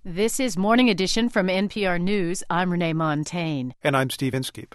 This is Morning Edition from NPR News. I'm Renee Montaigne. And I'm Steve Inskeep.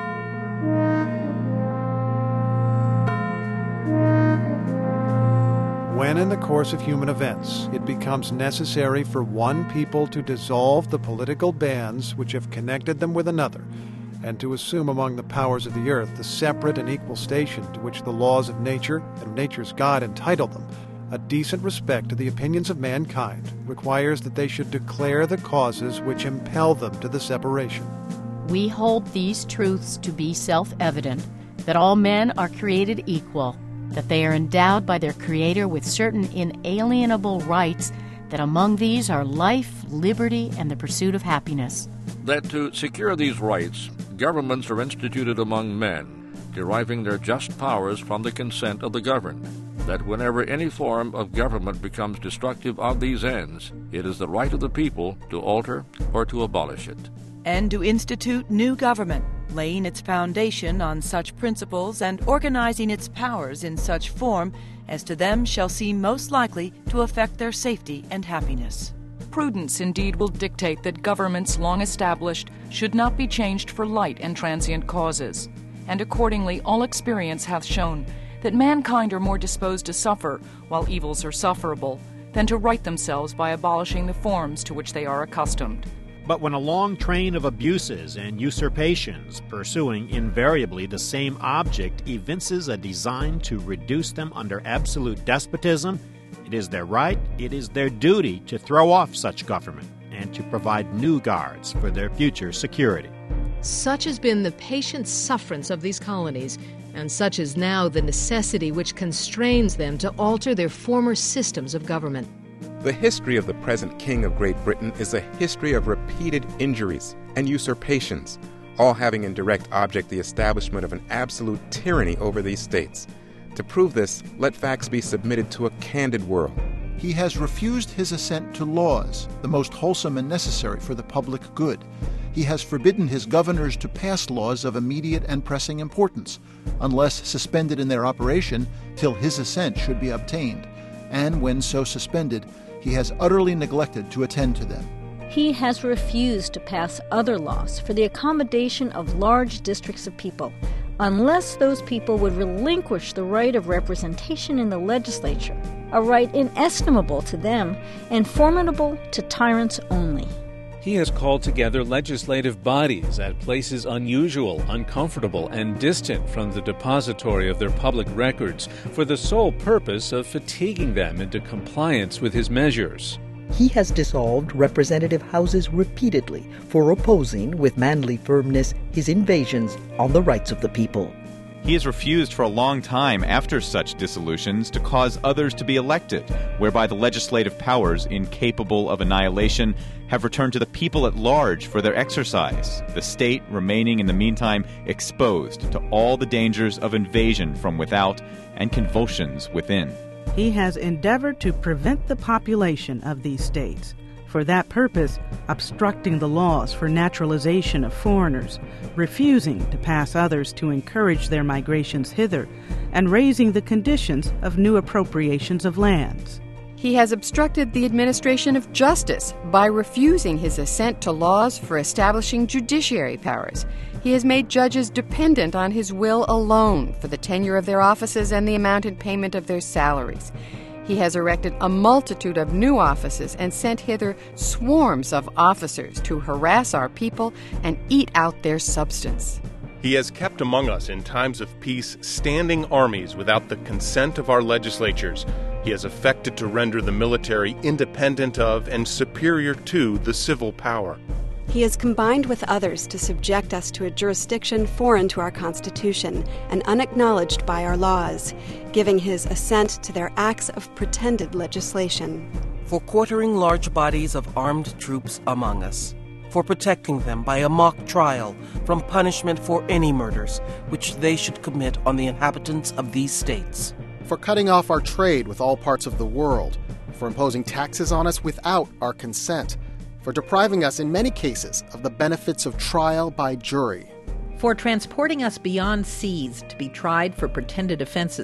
When in the course of human events it becomes necessary for one people to dissolve the political bands which have connected them with another, and to assume among the powers of the earth the separate and equal station to which the laws of nature and nature's God entitle them, a decent respect to the opinions of mankind requires that they should declare the causes which impel them to the separation. We hold these truths to be self-evident, that all men are created equal, that they are endowed by their Creator with certain inalienable rights, that among these are life, liberty, and the pursuit of happiness. That to secure these rights, governments are instituted among men, deriving their just powers from the consent of the governed. That whenever any form of government becomes destructive of these ends, it is the right of the people to alter or to abolish it. And to institute new government, laying its foundation on such principles and organizing its powers in such form as to them shall seem most likely to affect their safety and happiness. Prudence indeed will dictate that governments long established should not be changed for light and transient causes, and accordingly all experience hath shown that mankind are more disposed to suffer while evils are sufferable than to right themselves by abolishing the forms to which they are accustomed. But when a long train of abuses and usurpations, pursuing invariably the same object, evinces a design to reduce them under absolute despotism, it is their right, it is their duty to throw off such government and to provide new guards for their future security. Such has been the patient sufferance of these colonies, and such is now the necessity which constrains them to alter their former systems of government. The history of the present King of Great Britain is a history of repeated injuries and usurpations, all having in direct object the establishment of an absolute tyranny over these states. To prove this, let facts be submitted to a candid world. He has refused his assent to laws, the most wholesome and necessary for the public good. He has forbidden his governors to pass laws of immediate and pressing importance, unless suspended in their operation till his assent should be obtained. And when so suspended, he has utterly neglected to attend to them. He has refused to pass other laws for the accommodation of large districts of people, unless those people would relinquish the right of representation in the legislature, a right inestimable to them and formidable to tyrants only. He has called together legislative bodies at places unusual, uncomfortable, and distant from the depository of their public records for the sole purpose of fatiguing them into compliance with his measures. He has dissolved representative houses repeatedly for opposing with manly firmness his invasions on the rights of the people. He has refused for a long time after such dissolutions to cause others to be elected, whereby the legislative powers, incapable of annihilation, have returned to the people at large for their exercise, the state remaining in the meantime exposed to all the dangers of invasion from without and convulsions within. He has endeavored to prevent the population of these states. For that purpose, obstructing the laws for naturalization of foreigners, refusing to pass others to encourage their migrations hither, and raising the conditions of new appropriations of lands. He has obstructed the administration of justice by refusing his assent to laws for establishing judiciary powers. He has made judges dependent on his will alone for the tenure of their offices and the amount in payment of their salaries. He has erected a multitude of new offices and sent hither swarms of officers to harass our people and eat out their substance. He has kept among us in times of peace standing armies without the consent of our legislatures. He has affected to render the military independent of and superior to the civil power. He has combined with others to subject us to a jurisdiction foreign to our Constitution and unacknowledged by our laws, giving his assent to their acts of pretended legislation. For quartering large bodies of armed troops among us, for protecting them by a mock trial from punishment for any murders which they should commit on the inhabitants of these states. For cutting off our trade with all parts of the world, for imposing taxes on us without our consent, for depriving us in many cases of the benefits of trial by jury, for transporting us beyond seas to be tried for pretended offenses,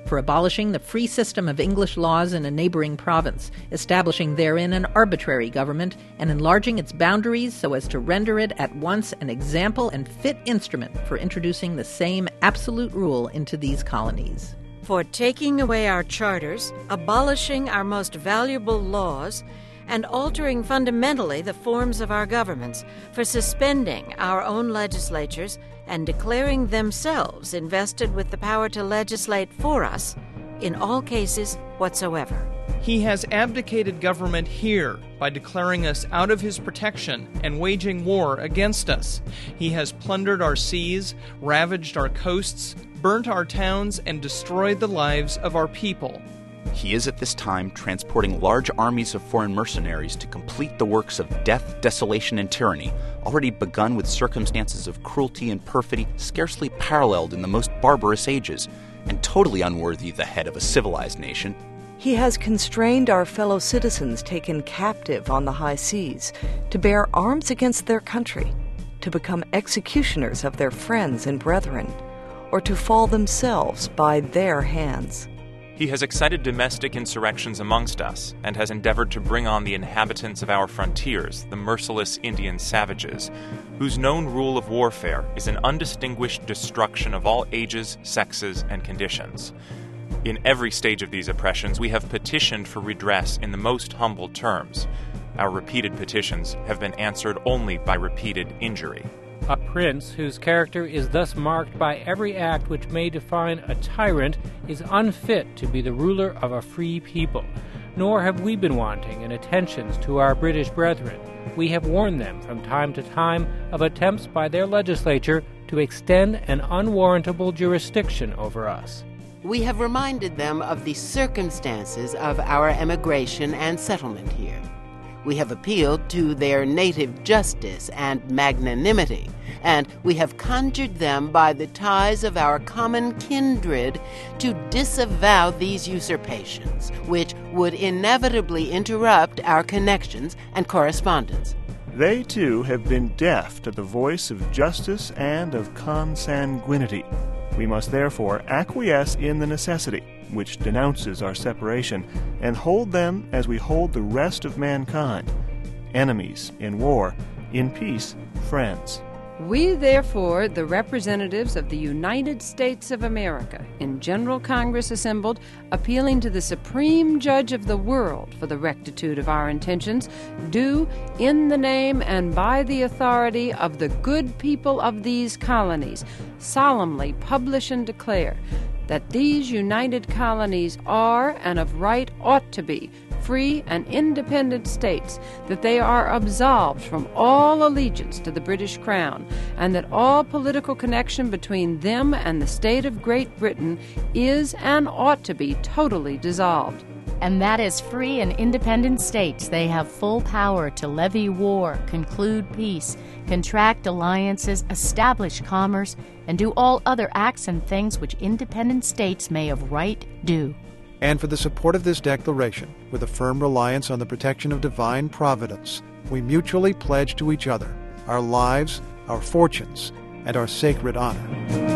for abolishing the free system of English laws in a neighboring province, establishing therein an arbitrary government, and enlarging its boundaries so as to render it at once an example and fit instrument for introducing the same absolute rule into these colonies. For taking away our charters, abolishing our most valuable laws, and altering fundamentally the forms of our governments, for suspending our own legislatures and declaring themselves invested with the power to legislate for us in all cases whatsoever. He has abdicated government here by declaring us out of his protection and waging war against us. He has plundered our seas, ravaged our coasts, burnt our towns, and destroyed the lives of our people. He is at this time transporting large armies of foreign mercenaries to complete the works of death, desolation, and tyranny, already begun with circumstances of cruelty and perfidy scarcely paralleled in the most barbarous ages, and totally unworthy the head of a civilized nation. He has constrained our fellow citizens taken captive on the high seas to bear arms against their country, to become executioners of their friends and brethren, or to fall themselves by their hands. He has excited domestic insurrections amongst us, and has endeavored to bring on the inhabitants of our frontiers, the merciless Indian savages, whose known rule of warfare is an undistinguished destruction of all ages, sexes, and conditions. In every stage of these oppressions, we have petitioned for redress in the most humble terms. Our repeated petitions have been answered only by repeated injury. A prince whose character is thus marked by every act which may define a tyrant is unfit to be the ruler of a free people. Nor have we been wanting in attentions to our British brethren. We have warned them from time to time of attempts by their legislature to extend an unwarrantable jurisdiction over us. We have reminded them of the circumstances of our emigration and settlement here. We have appealed to their native justice and magnanimity, and we have conjured them by the ties of our common kindred to disavow these usurpations, which would inevitably interrupt our connections and correspondence. They, too, have been deaf to the voice of justice and of consanguinity. We must therefore acquiesce in the necessity, which denounces our separation, and hold them as we hold the rest of mankind, enemies in war, in peace, friends. We, therefore, the representatives of the United States of America, in General Congress assembled, appealing to the Supreme Judge of the world for the rectitude of our intentions, do, in the name and by the authority of the good people of these colonies, solemnly publish and declare that these united colonies are, and of right ought to be, free and independent states, that they are absolved from all allegiance to the British Crown, and that all political connection between them and the state of Great Britain is and ought to be totally dissolved. And that as free and independent states, they have full power to levy war, conclude peace, contract alliances, establish commerce, and do all other acts and things which independent states may of right do. And for the support of this declaration, with a firm reliance on the protection of divine providence, we mutually pledge to each other our lives, our fortunes, and our sacred honor.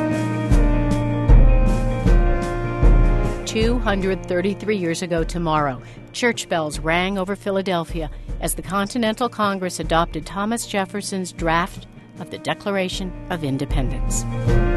233 years ago tomorrow, church bells rang over Philadelphia as the Continental Congress adopted Thomas Jefferson's draft of the Declaration of Independence.